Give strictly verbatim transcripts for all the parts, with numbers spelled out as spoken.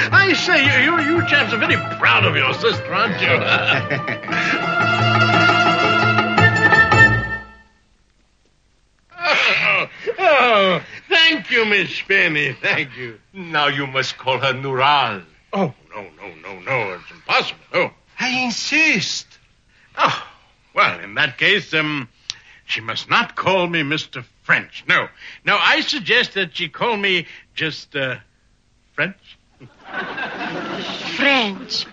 I say, you, you, you chaps are very proud of your sister, aren't you? oh, oh, thank you, Miss Penny. Thank you. Now you must call her Nural. Oh, no, no, no, no. It's impossible. Oh. I insist. Oh, well, in that case, um, she must not call me Mister French. No. No, I suggest that she call me just, uh, French. French.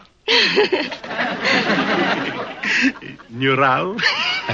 Nural.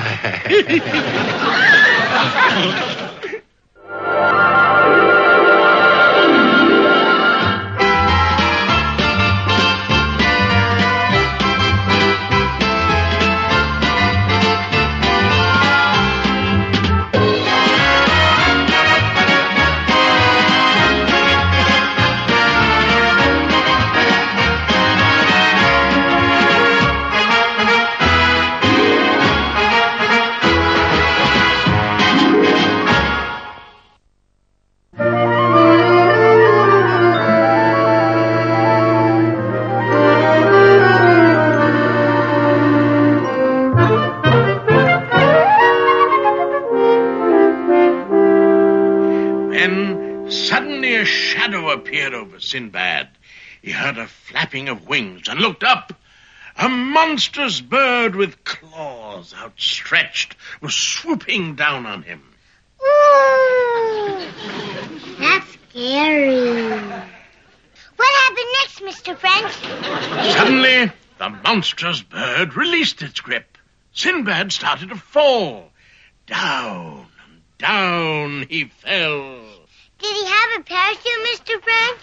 Appeared over Sinbad. He heard a flapping of wings and looked up. A monstrous bird with claws outstretched was swooping down on him. Ooh, that's scary. What happened next, Mister French? Suddenly, the monstrous bird released its grip. Sinbad started to fall. Down and down he fell. Did he have a parachute, Mister French?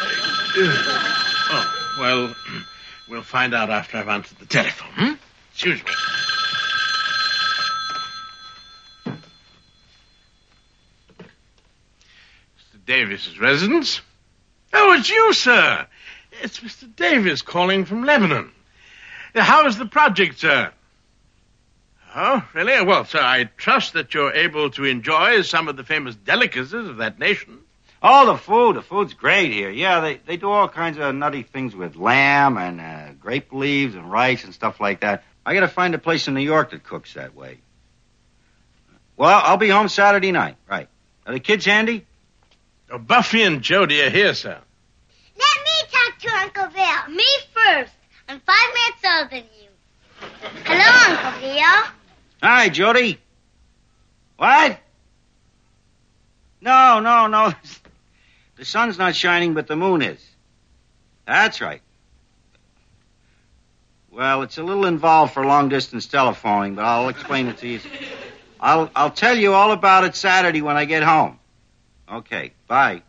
oh, well, we'll find out after I've answered the telephone. Hmm? Excuse me. Mister Davis's residence? Oh, it's you, sir. It's Mister Davis calling from Lebanon. How is the project, sir? Oh, really? Well, sir, I trust that you're able to enjoy some of the famous delicacies of that nation. Oh, the food. The food's great here. Yeah, they, they do all kinds of nutty things with lamb and uh, grape leaves and rice and stuff like that. I gotta find a place in New York that cooks that way. Well, I'll be home Saturday night. Right. Are the kids handy? Oh, Buffy and Jody are here, sir. Let me talk to Uncle Bill. Me first. I'm five minutes older than you. Hello, Uncle Bill. Hi, Jody. What? No, no, no. The sun's not shining, but the moon is. That's right. Well, it's a little involved for long-distance telephoning, but I'll explain it to you. I'll, I'll tell you all about it Saturday when I get home. Okay, bye.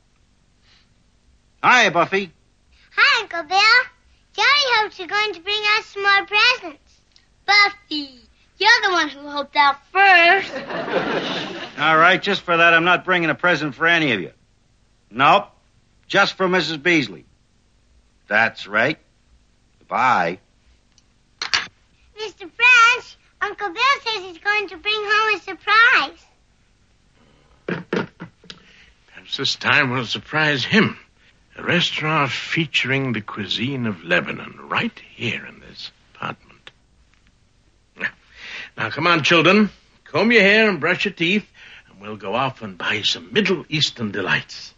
Hi, Buffy. Hi, Uncle Bill. Jody hopes you're going to bring us some more presents. Buffy, you're the one who hoped out first. All right, just for that, I'm not bringing a present for any of you. Nope, just for Missus Beasley. That's right. Goodbye. Mister French, Uncle Bill says he's going to bring home a surprise. Perhaps this time we'll surprise him. A restaurant featuring the cuisine of Lebanon right here in this apartment. Now, come on, children. Comb your hair and brush your teeth, and we'll go off and buy some Middle Eastern delights.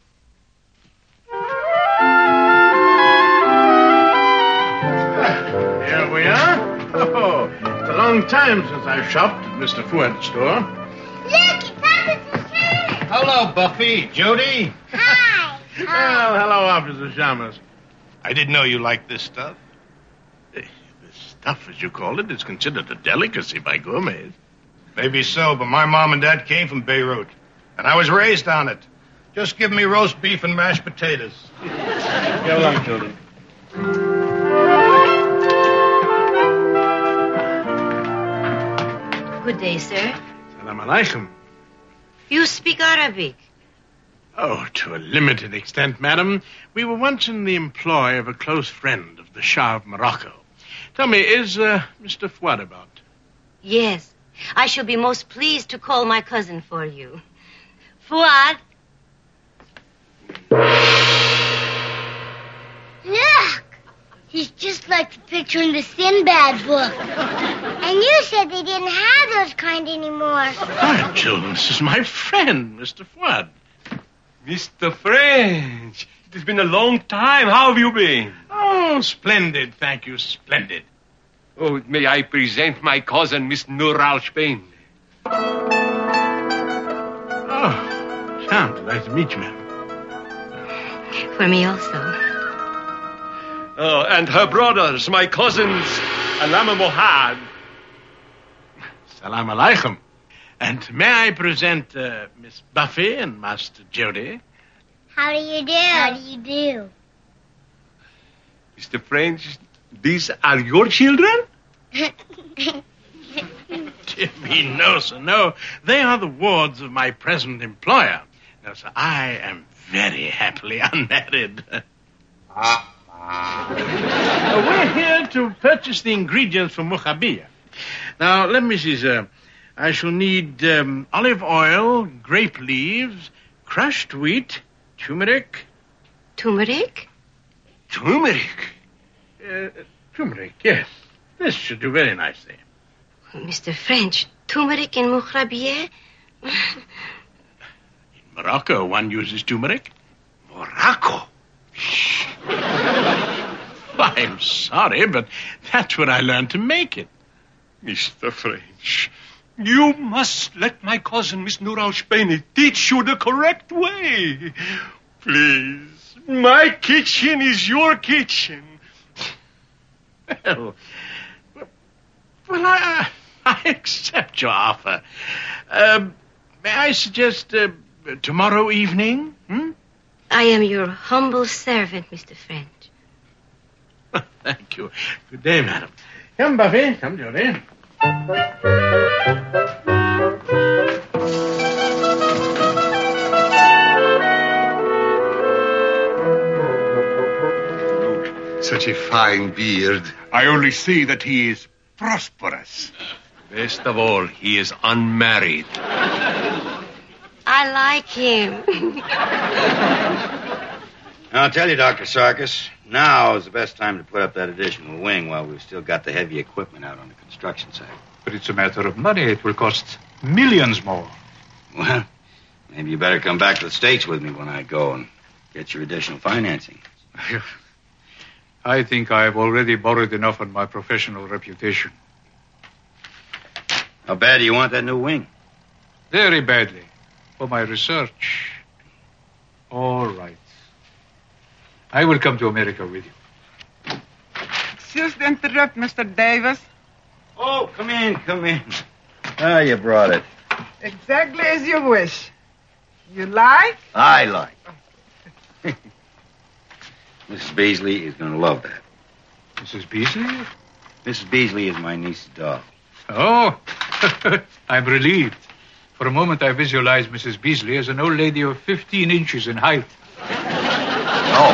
Here we are. Oh, it's a long time since I've shopped at Mister Fuad's store. Look, it's Officer Shamus. Hello, Buffy. Jody. Hi. Oh, hello, Officer Shamus. I didn't know you liked this stuff. This stuff, as you call it, is considered a delicacy by gourmets. Maybe so, but my mom and dad came from Beirut, and I was raised on it. Just give me roast beef and mashed potatoes. Go along, children. Good day, sir. Salam alaikum. You speak Arabic. Oh, to a limited extent, madam. We were once in the employ of a close friend of the Shah of Morocco. Tell me, is uh, Mister Fuad about? Yes. I shall be most pleased to call my cousin for you. Fuad. like the picture in the Sinbad book. And you said they didn't have those kind anymore. Hi, children. This is my friend, Mister Fuad. Mister French, it has been a long time. How have you been? Oh, splendid. Thank you. Splendid. Oh, may I present my cousin, Miss Nur al-Spain? Oh, Count, delighted to meet you, madam. For me also. Oh, and her brothers, my cousins, Alama Mohad. Salam alaikum. And may I present uh, Miss Buffy and Master Jody? How do you do? How do you do? Mister French, these are your children? Dear me, no, sir, no. They are the wards of my present employer. Now, sir, I am very happily unmarried. Uh, we're here to purchase the ingredients for mukhabiyah. Now, let me see, sir. I shall need um, olive oil, grape leaves, crushed wheat, turmeric. Turmeric? Turmeric? Uh, turmeric, yes. This should do very nicely. Mister French, turmeric in mukhabiyeh? In Morocco, one uses turmeric. Morocco? I'm sorry, but that's what I learned to make it. Mister French, you must let my cousin, Miss Nur al-Spain, teach you the correct way. Please, my kitchen is your kitchen. Well, well I, I accept your offer. Uh, may I suggest uh, tomorrow evening? Hmm? I am your humble servant, Mister French. Thank you. Good day, madam. Come, Buffy. Come, Jody. Such a fine beard. I only see that he is prosperous. Best of all, he is unmarried. I like him. I'll tell you, Doctor Sarkis, now is the best time to put up that additional wing while we've still got the heavy equipment out on the construction site. But it's a matter of money. It will cost millions more. Well, maybe you better come back to the States with me when I go and get your additional financing. I think I've already borrowed enough on my professional reputation. How bad do you want that new wing? Very badly. For my research. All right. I will come to America with you. Excuse the interrupt, Mister Davis. Oh, come in, come in. Ah, you brought it. Exactly as you wish. You like? I like. Missus Beasley is going to love that. Missus Beasley? Missus Beasley is my niece's doll. Oh, I'm relieved. For a moment, I visualized Missus Beasley as an old lady of fifteen inches in height. Oh.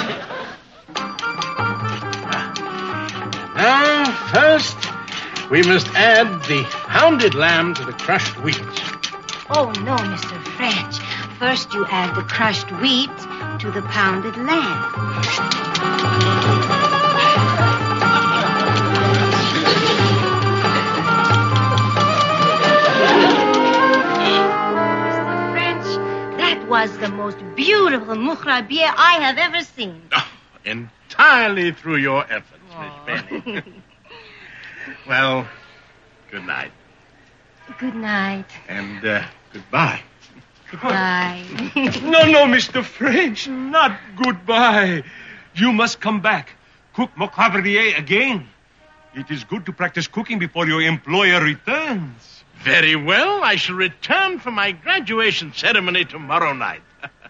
Now, first, we must add the pounded lamb to the crushed wheat. Oh, no, Mister French. First you add the crushed wheat to the pounded lamb. Mister French, that was the most beautiful mukhrabiyeh I have ever seen. Oh, entirely through your efforts, Miss Benny. Well, good night. Good night. And uh, goodbye. Goodbye. No, no, Mister French, not goodbye. You must come back. Cook mukhabiyeh again. It is good to practice cooking before your employer returns. Very well. I shall return for my graduation ceremony tomorrow night.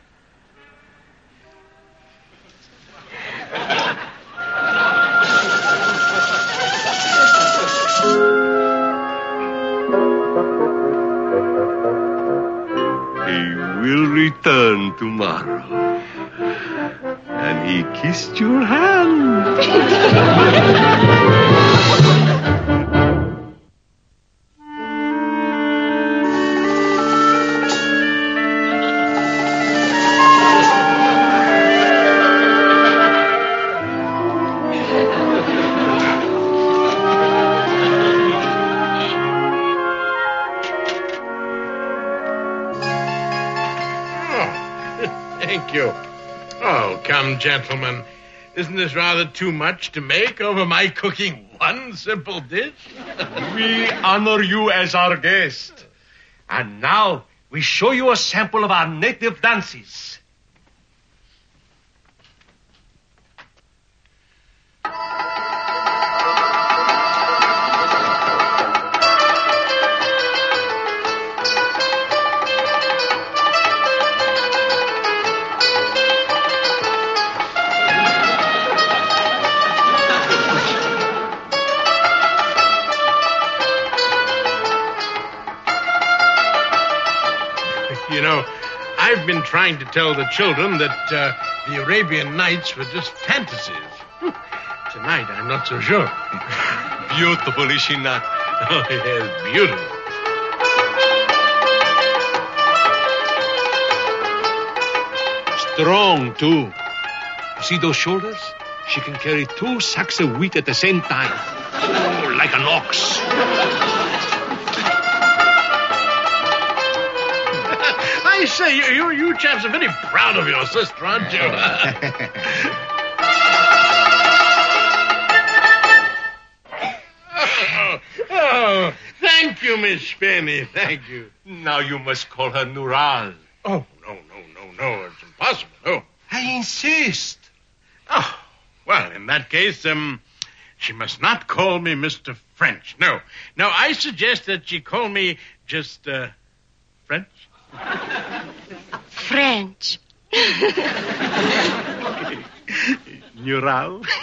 He will return tomorrow. And he kissed your hand. Thank you. Oh, come, gentlemen. Isn't this rather too much to make over my cooking one simple dish? We honor you as our guest. And now we show you a sample of our native dances. You know, I've been trying to tell the children that uh, the Arabian Nights were just fantasies. Tonight, I'm not so sure. Beautiful, is she not? Oh, yes, beautiful. Strong, too. See those shoulders? She can carry two sacks of wheat at the same time. Oh, like an ox. I say, you, you, you chaps are very proud of your sister, aren't you? oh, oh, thank you, Miss Spenny. Thank you. Now you must call her Nural. Oh, no, no, no, no. It's impossible. No. I insist. Oh, well, in that case, um, she must not call me Mister French. No. No, I suggest that she call me just, uh, French. French. Nural.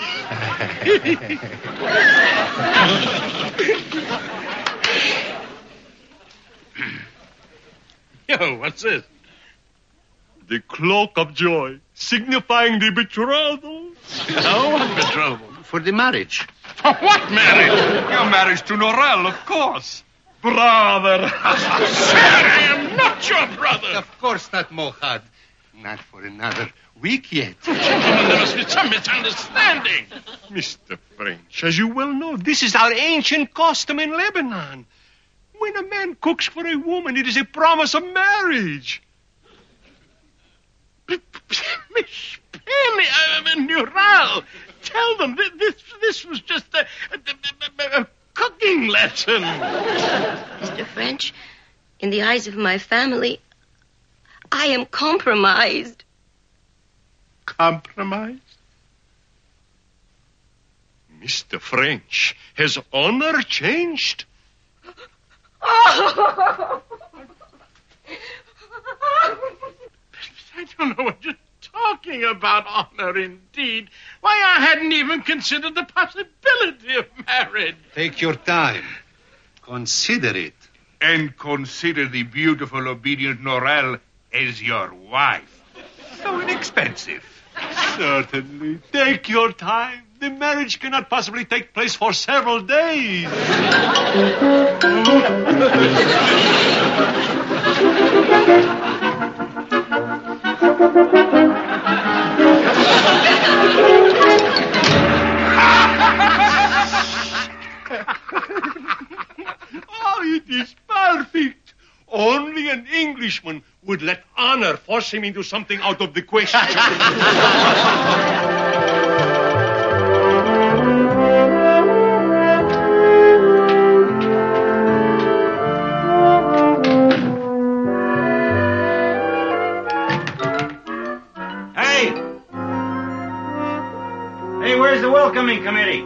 Yo, what's this? The cloak of joy, signifying the betrothal. Oh, what betrothal? For the marriage. For what marriage? Your marriage to Norel, of course. Brother. Sir, I am not your brother. Of course not, Mohad. Not for another week yet. Gentlemen, there must be some misunderstanding. Mister French, as you well know, this is our ancient custom in Lebanon. When a man cooks for a woman, it is a promise of marriage. Miss Penny, I mean, Nural, tell them that this, this was just a, a, a, a cooking lesson. Mister French, in the eyes of my family, I am compromised. Compromised? Mister French, has honor changed? Oh! I don't know what you're talking about, honor, indeed. Why, I hadn't even considered the possibility of marriage. Take your time. Consider it. And consider the beautiful, obedient Norel as your wife. So inexpensive. Certainly. Take your time. The marriage cannot possibly take place for several days. Oh, it is perfect. Only an Englishman would let honor force him into something out of the question. Hey! Hey, where's the welcoming committee?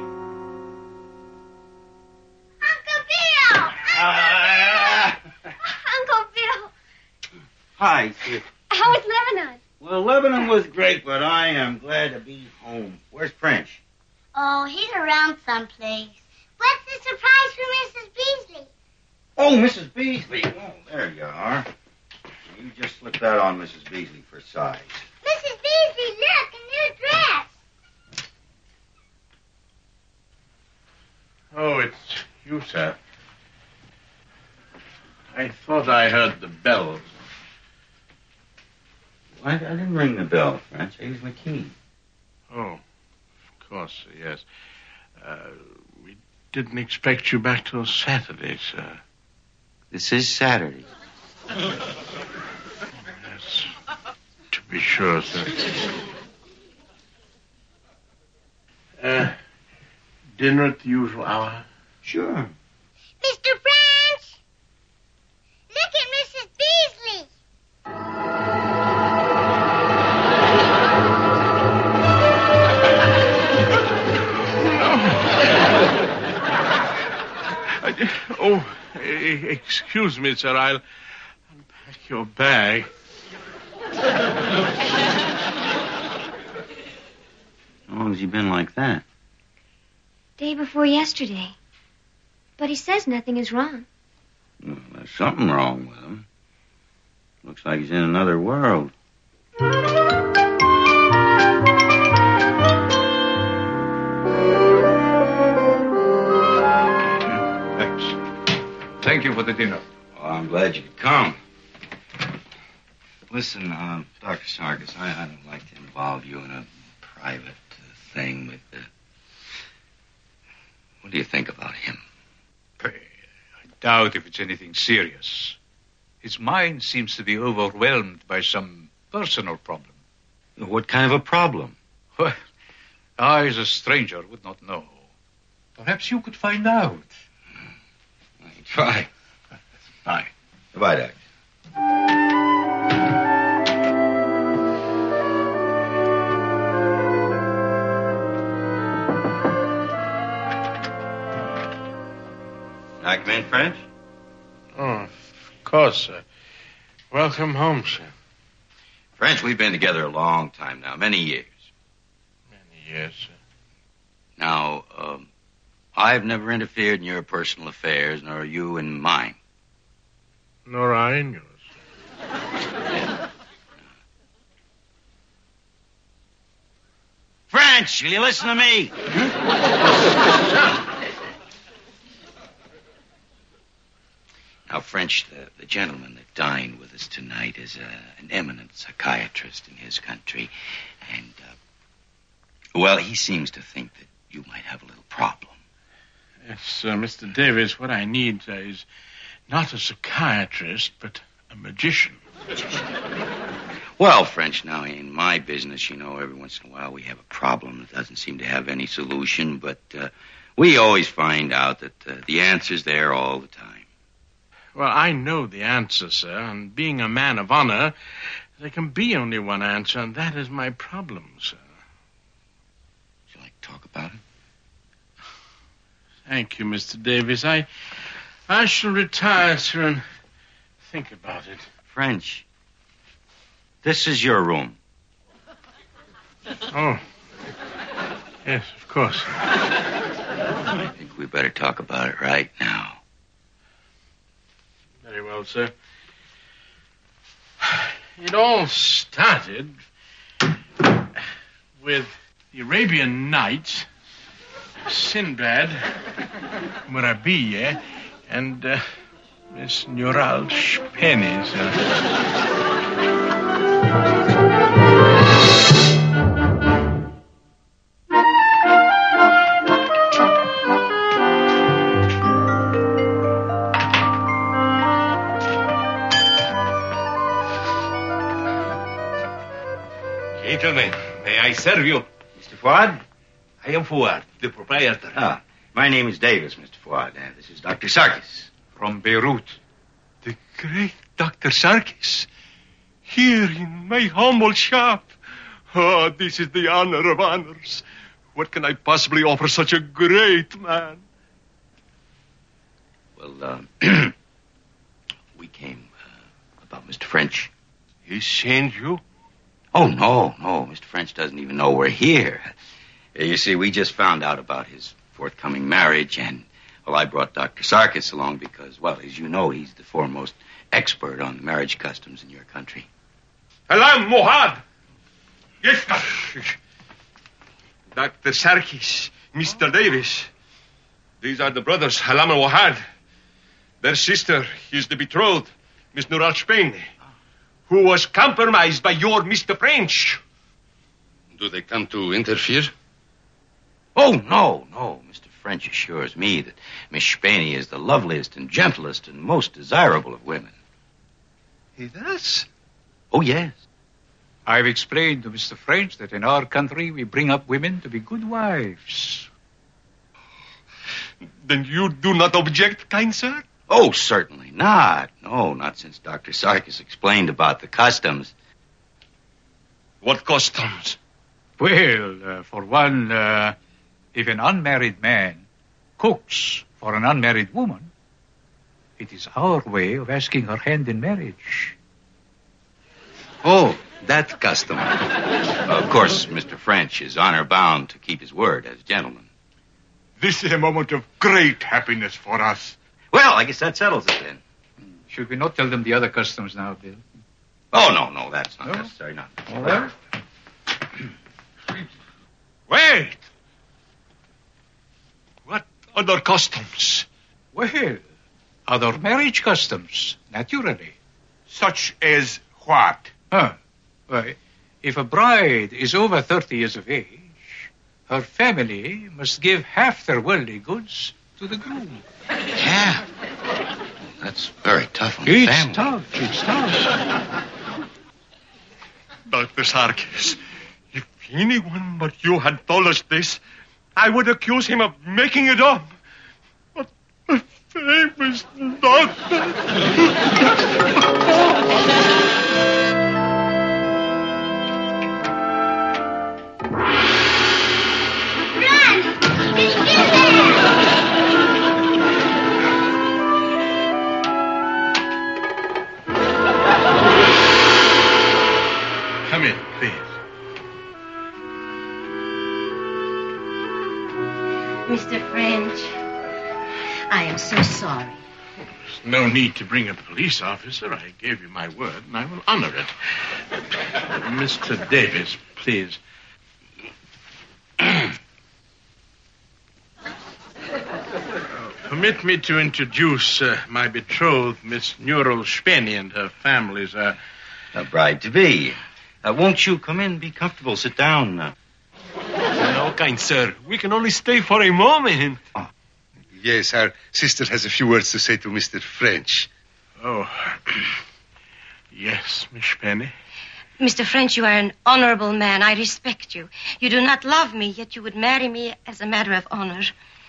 Uncle Bill! Uh, Uncle Bill! hi. How was Lebanon? Well, Lebanon was great, but I am glad to be home. Where's French? Oh, he's around someplace. What's the surprise for Missus Beasley? Oh, Missus Beasley. Oh, there you are. You just slip that on Missus Beasley for size. Missus Beasley, look, a new dress. Oh, it's you, sir. I thought I heard the bells. I, I didn't ring the bell, French. I used my key. Oh, of course, yes. Uh, we didn't expect you back till Saturday, sir. This is Saturday. Yes. To Be sure, sir. Uh, dinner at the usual hour? Sure. Mister French! Look at Missus Beasley! I, oh, e- excuse me, sir. I'll unpack your bag. How long has he been like that? Day before yesterday. But he says nothing is wrong. Well, there's something wrong with him. Looks like he's in another world. Thanks. Thank you for the dinner. Well, I'm glad you could come. Listen, uh, Doctor Sarkis, I, I don't like to involve you in a private uh, thing, but uh, what do you think about him? I doubt if it's anything serious. His mind seems to be overwhelmed by some personal problem. What kind of a problem? Well, I, as a stranger, would not know. Perhaps you could find out. I can try. Bye. Goodbye, Doctor. I come in, French? Oh, of course, sir. Welcome home, sir. French, we've been together a long time now, many years. Many years, sir. Now, um, I've never interfered in your personal affairs, nor you in mine. Nor I in yours, sir. French, will you listen to me? Now, French, the, the gentleman that dined with us tonight is a, an eminent psychiatrist in his country. And, uh, well, he seems to think that you might have a little problem. Yes, uh, Mister Davis, what I need uh, is not a psychiatrist, but a magician. Well, French, now, in my business, you know, every once in a while we have a problem that doesn't seem to have any solution, but uh, we always find out that uh, the answer's there all the time. Well, I know the answer, sir, and being a man of honor, there can be only one answer, and that is my problem, sir. Would you like to talk about it? Thank you, Mister Davis. I, I shall retire, sir, and think about it. French, this is your room. Oh. Yes, of course. I think we better talk about it right now. Very well, sir. It all started with the Arabian Nights, Sinbad, Murabiye, and uh, Miss Nural Shpeni, sir. Gentlemen, may I serve you? Mister Fuad? I am Fuad, the proprietor. Ah, my name is Davis, Mister Fuad. Uh, this is Doctor Sarkis. From Beirut. The great Doctor Sarkis. Here in my humble shop. Oh, this is the honor of honors. What can I possibly offer such a great man? Well, uh, we came uh, about Mister French. He sent you? Oh, no, no. Mister French doesn't even know we're here. Uh, You see, we just found out about his forthcoming marriage, and, well, I brought Doctor Sarkis along because, well, as you know, he's the foremost expert on marriage customs in your country. Alam Mohad! Yes, Doctor. Doctor Sarkis, Mister Davis. These are the brothers, Halam and Wahad. Their sister is the betrothed, Miss Nural Shpeni, who was compromised by your Mister French. Do they come to interfere? Oh, no, no. Mister French assures me that Miss Shpeni is the loveliest and gentlest and most desirable of women. He does? Oh, yes. I've explained to Mister French that in our country we bring up women to be good wives. Then you do not object, kind sir? Oh, certainly not. No, not since Doctor Sarkis explained about the customs. What customs? Well, uh, for one, uh, if an unmarried man cooks for an unmarried woman, it is our way of asking her hand in marriage. Oh, that custom. Of course, Mister French is honor bound to keep his word as a gentleman. This is a moment of great happiness for us. Well, I guess that settles it then. Should we not tell them the other customs now, Bill? Oh, no, no, that's not No? necessary. No. All right. Wait! What other customs? Well, other marriage customs, naturally. Such as what? Huh. Why, if a bride is over thirty years of age, her family must give half their worldly goods to the groom. Yeah. That's very tough on the It's family. tough. It's tough. Doctor Sarkis, if anyone but you had told us this, I would accuse him of making it up. But a famous doctor. Come in, please. Mister French, I am so sorry. There's no need to bring a police officer. I gave you my word, and I will honor it. Uh, Mister Davis, please. Uh, Permit me to introduce uh, my betrothed, Miss Neural Speni, and her families. Uh, A bride-to-be. Uh, won't you come in, be comfortable, sit down. Uh, No, kind sir. We can only stay for a moment. Yes, our sister has a few words to say to Mister French. oh, yes, Miss Speni. Mister French, you are an honorable man. I respect you. You do not love me, yet you would marry me as a matter of honor.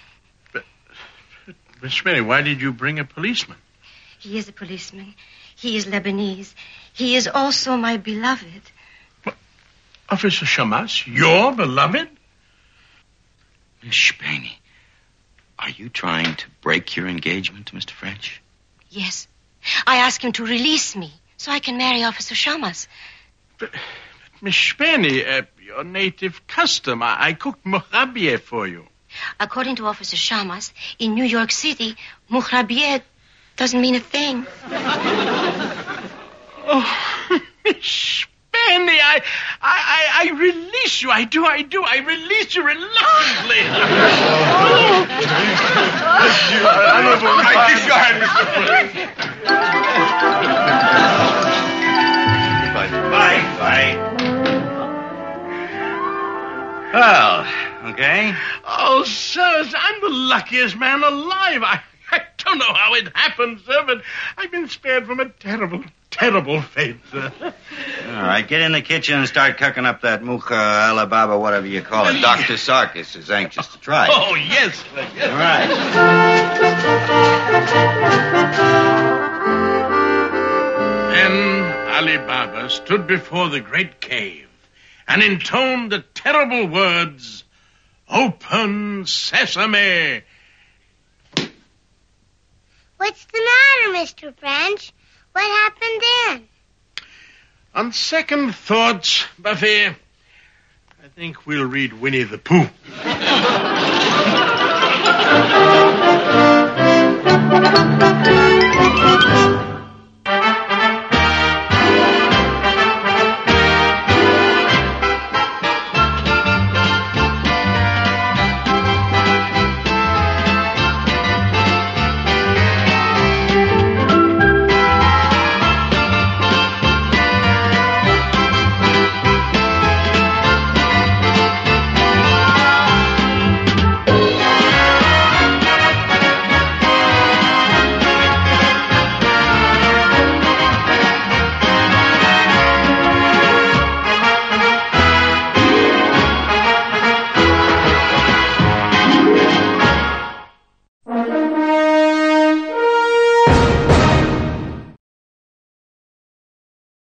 Miss Speni, why did you bring a policeman? He is a policeman. He is Lebanese. He is also my beloved. Officer Shamas, your beloved? Miss Speni, are you trying to break your engagement to Mister French? Yes. I ask him to release me so I can marry Officer Shamas. But, but Miss Speni, uh, your native custom. I, I cooked mochabieh for you. According to Officer Shamas, in New York City, muhrabieh doesn't mean a thing. Oh, Miss Speni, I, I, I, I release you. I do, I do. I release you reluctantly. I kiss your hand, Mister French. Bye. Bye. Well, okay. Oh, sir, I'm the luckiest man alive. I, I don't know how it happened, sir, but I've been spared from a terrible, terrible fate, sir. All right, get in the kitchen and start cooking up that mucha alibaba, whatever you call it. Doctor Sarkis is anxious to try it. Oh, yes, sir. Yes. All right. Then Ali Baba stood before the great cave and intoned the terrible words, "Open sesame." What's the matter, Mister French? What happened then? On second thoughts, Buffy, I think we'll read Winnie the Pooh.